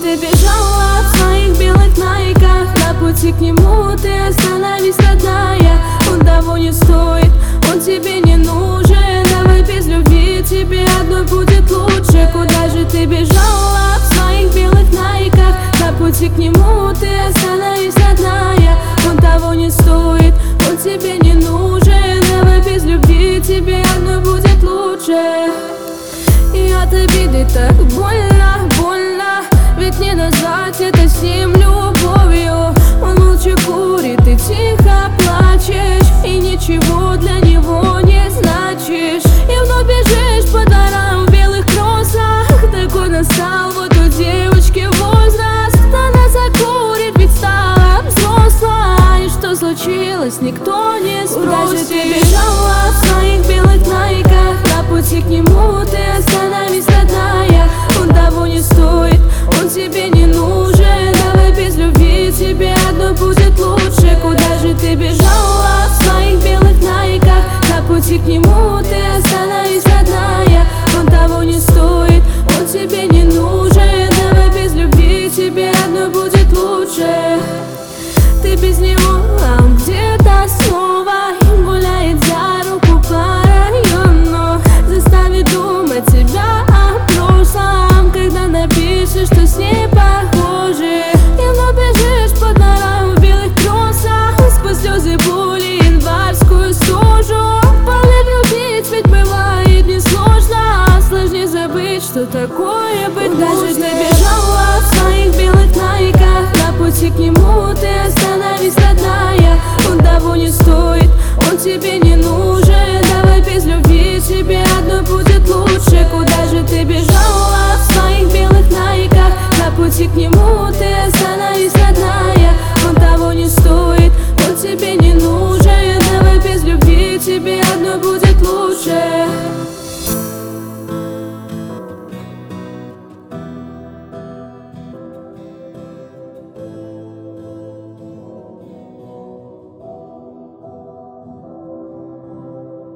ты бежала в своих белых найках, на пути к нему ты остановись, родная. Он того не стоит, он тебе не нужен. Давай без любви тебе одной будет лучше. Куда же ты бежала в своих белых найках, на пути к нему ты остановись, родная. Он того не стоит, он тебе не нужен. Давай без любви тебе одной будет лучше. И от обиды так больно, больно, ведь не назвать это с ним любовью. Он молча курит и тихо плачешь, и ничего для него не значишь. И вновь бежишь по дворам в белых кроссах. Такой настал вот у девочки возраст. Она закурит, ведь стала взрослой. Что случилось, никто не спросит. Куда же ты бежала в своих белых найках, на пути к нему ты остановись, родная. Он того не стоит, он тебе не нужен. Давай без любви тебе одной будет лучше. Куда же ты бежала в своих белых найках, на пути к нему ты остановись, родная. Он того не стоит, он тебе не нужен. Давай без любви тебе одной будет лучше. Ты без него, а он где-то снова гуляет за руку по району, заставит думать тебя о прошлом, когда напишешь, что с ней похоже. И вновь бежишь по дворам в белых кроссах, сквозь слезы, боли, январскую стужу. Поверь, любить ведь бывает несложно, сложнее забыть, что такое быть. Куда же ты бежала в своих белых найках, на пути к нему ты